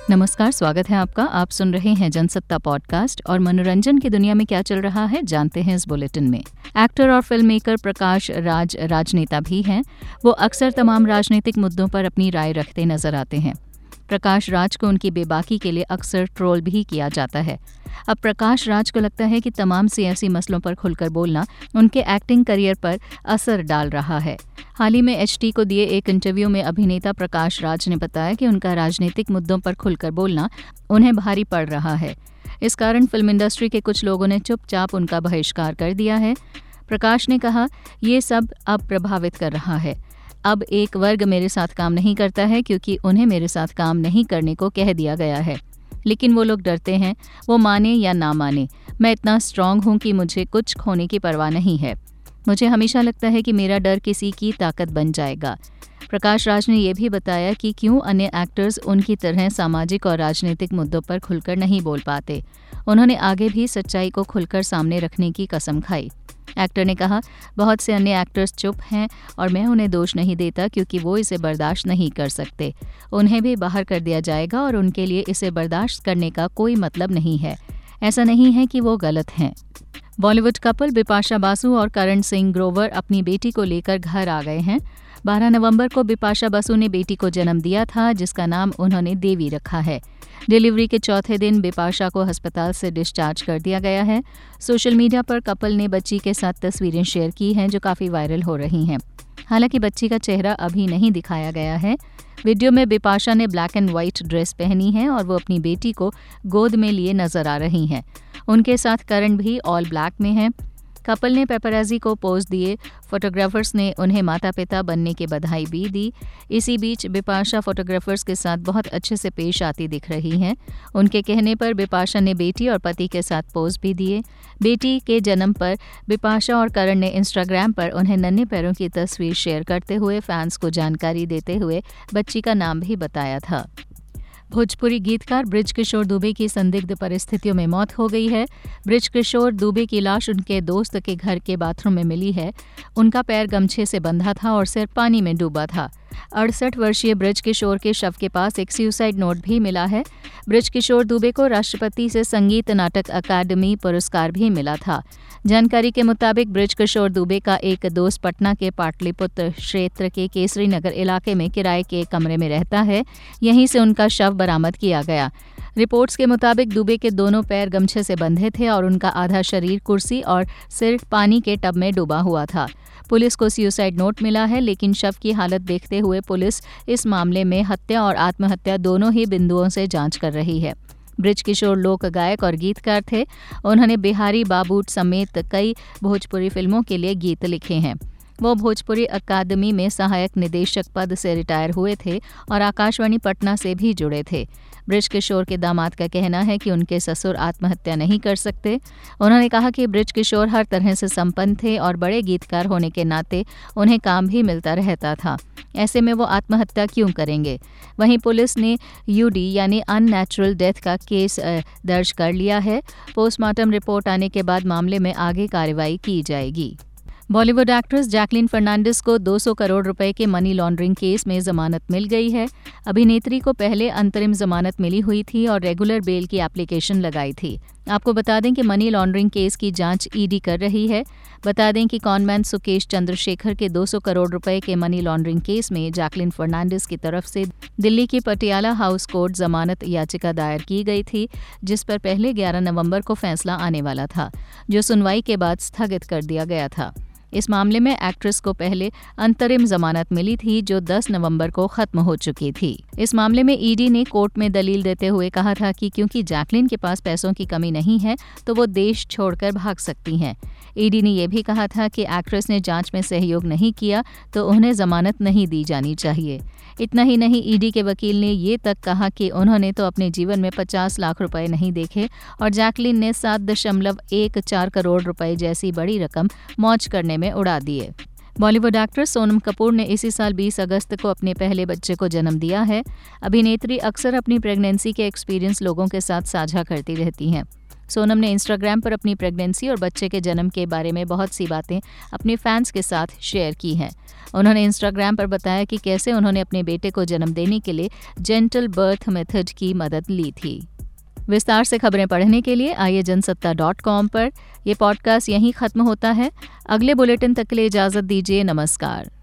नमस्कार, स्वागत है आपका। आप सुन रहे हैं जनसत्ता पॉडकास्ट और मनोरंजन की दुनिया में क्या चल रहा है जानते हैं इस बुलेटिन में। एक्टर और फिल्म मेकर प्रकाश राज राजनेता भी हैं। वो अक्सर तमाम राजनीतिक मुद्दों पर अपनी राय रखते नजर आते हैं। प्रकाश राज को उनकी बेबाकी के लिए अक्सर ट्रोल भी किया जाता है। अब प्रकाश राज को लगता है कि तमाम सियासी मसलों पर खुलकर बोलना उनके एक्टिंग करियर पर असर डाल रहा है। हाल ही में HT को दिए एक इंटरव्यू में अभिनेता प्रकाश राज ने बताया कि उनका राजनीतिक मुद्दों पर खुलकर बोलना उन्हें भारी पड़ रहा है। इस कारण फिल्म इंडस्ट्री के कुछ लोगों ने चुपचाप उनका बहिष्कार कर दिया है। प्रकाश ने कहा, ये सब अब प्रभावित कर रहा है। अब एक वर्ग मेरे साथ काम नहीं करता है क्योंकि उन्हें मेरे साथ काम नहीं करने को कह दिया गया है। लेकिन वो लोग डरते हैं, वो माने या ना माने। मैं इतना स्ट्रांग हूँ कि मुझे कुछ खोने की परवाह नहीं है। मुझे हमेशा लगता है कि मेरा डर किसी की ताकत बन जाएगा। प्रकाश राज ने यह भी बताया कि क्यों अन्य एक्टर्स उनकी तरह सामाजिक और राजनीतिक मुद्दों पर खुलकर नहीं बोल पाते। उन्होंने आगे भी सच्चाई को खुलकर सामने रखने की कसम खाई। एक्टर ने कहा, बहुत से अन्य एक्टर्स चुप हैं और मैं उन्हें दोष नहीं देता क्योंकि वो इसे बर्दाश्त नहीं कर सकते। उन्हें भी बाहर कर दिया जाएगा और उनके लिए इसे बर्दाश्त करने का कोई मतलब नहीं है। ऐसा नहीं है कि वो गलत हैं। बॉलीवुड कपल बिपाशा बासु और करण सिंह ग्रोवर अपनी बेटी को लेकर घर आ गए हैं। 12 नवंबर को बिपाशा बासु ने बेटी को जन्म दिया था, जिसका नाम उन्होंने देवी रखा है। डिलीवरी के चौथे दिन बिपाशा को अस्पताल से डिस्चार्ज कर दिया गया है। सोशल मीडिया पर कपल ने बच्ची के साथ तस्वीरें शेयर की हैं जो काफ़ी वायरल हो रही हैं। हालांकि बच्ची का चेहरा अभी नहीं दिखाया गया है। वीडियो में बिपाशा ने ब्लैक एंड व्हाइट ड्रेस पहनी है और वो अपनी बेटी को गोद में लिए नजर आ रही हैं। उनके साथ करण भी ऑल ब्लैक में हैं। कपल ने पेपराजी को पोज दिए। फोटोग्राफर्स ने उन्हें माता पिता बनने की बधाई भी दी। इसी बीच बिपाशा फोटोग्राफर्स के साथ बहुत अच्छे से पेश आती दिख रही हैं। उनके कहने पर बिपाशा ने बेटी और पति के साथ पोज भी दिए। बेटी के जन्म पर बिपाशा और करण ने इंस्टाग्राम पर उन्हें नन्हे पैरों की तस्वीर शेयर करते हुए फैंस को जानकारी देते हुए बच्ची का नाम भी बताया था। भोजपुरी गीतकार बृज किशोर दुबे की संदिग्ध परिस्थितियों में मौत हो गई है। बृज किशोर दुबे की लाश उनके दोस्त के घर के बाथरूम में मिली है। उनका पैर गमछे से बंधा था और सिर पानी में डूबा था। 68 वर्षीय बृज किशोर के शव के पास एक सुसाइड नोट भी मिला है। बृज किशोर दुबे को राष्ट्रपति से संगीत नाटक अकादमी पुरस्कार भी मिला था। जानकारी के मुताबिक बृज किशोर दुबे का एक दोस्त पटना के पाटलिपुत्र क्षेत्र के केसरी नगर इलाके में किराए के कमरे में रहता है। यहीं से उनका शव बरामद किया गया। रिपोर्ट्स के मुताबिक दुबे के दोनों पैर गमछे से बंधे थे और उनका आधा शरीर कुर्सी और सिर पानी के टब में डूबा हुआ था। पुलिस को सुसाइड नोट मिला है, लेकिन शव की हालत देखते हुए पुलिस इस मामले में हत्या और आत्महत्या दोनों ही बिंदुओं से जांच कर रही है। बृज किशोर लोक गायक और गीतकार थे। उन्होंने बिहारी बाबू समेत कई भोजपुरी फिल्मों के लिए गीत लिखे हैं। वो भोजपुरी अकादमी में सहायक निदेशक पद से रिटायर हुए थे और आकाशवाणी पटना से भी जुड़े थे। बृज किशोर के दामाद का कहना है कि उनके ससुर आत्महत्या नहीं कर सकते। उन्होंने कहा कि बृज किशोर हर तरह से संपन्न थे और बड़े गीतकार होने के नाते उन्हें काम भी मिलता रहता था। ऐसे में वो आत्महत्या क्यों करेंगे। वहीं पुलिस ने UD यानी अननेचुरल डेथ का केस दर्ज कर लिया है। पोस्टमार्टम रिपोर्ट आने के बाद मामले में आगे कार्रवाई की जाएगी। बॉलीवुड एक्ट्रेस जैकलीन फर्नांडिस को 200 करोड़ रुपए के मनी लॉन्ड्रिंग केस में जमानत मिल गई है। अभिनेत्री को पहले अंतरिम जमानत मिली हुई थी और रेगुलर बेल की एप्लीकेशन लगाई थी। आपको बता दें कि मनी लॉन्ड्रिंग केस की जांच ED कर रही है। बता दें कि कॉनमैन सुकेश चंद्रशेखर के 200 करोड़ रुपए के मनी लॉन्ड्रिंग केस में जैकलीन फर्नांडिस की तरफ से दिल्ली की पटियाला हाउस कोर्ट जमानत याचिका दायर की गई थी, जिस पर पहले 11 नवंबर को फैसला आने वाला था, जो सुनवाई के बाद स्थगित कर दिया गया था। इस मामले में एक्ट्रेस को पहले अंतरिम जमानत मिली थी, जो 10 नवंबर को खत्म हो चुकी थी। इस मामले में ED ने कोर्ट में दलील देते हुए कहा था कि क्योंकि जैकलीन के पास पैसों की कमी नहीं है तो वो देश छोड़कर भाग सकती हैं। ED ने यह भी कहा था कि एक्ट्रेस ने जांच में सहयोग नहीं किया तो उन्हें जमानत नहीं दी जानी चाहिए। इतना ही नहीं, ED के वकील ने ये तक कहा कि उन्होंने तो अपने जीवन में 50 लाख रुपए नहीं देखे और जैकलीन ने 7.14 करोड़ रुपए जैसी बड़ी रकम मौज करने में उड़ा दिए। बॉलीवुड एक्ट्रेस सोनम कपूर ने इसी साल 20 अगस्त को अपने पहले बच्चे को जन्म दिया है। अभिनेत्री अक्सर अपनी प्रेगनेंसी के एक्सपीरियंस लोगों के साथ साझा करती रहती हैं। सोनम ने इंस्टाग्राम पर अपनी प्रेगनेंसी और बच्चे के जन्म के बारे में बहुत सी बातें अपने फैंस के साथ शेयर की हैं। उन्होंने इंस्टाग्राम पर बताया कि कैसे उन्होंने अपने बेटे को जन्म देने के लिए जेंटल बर्थ मेथड की मदद ली थी। विस्तार से खबरें पढ़ने के लिए आइए जनसत्ता.com पर। यह पॉडकास्ट यहीं खत्म होता है। अगले बुलेटिन तक के लिए इजाजत दीजिए। नमस्कार।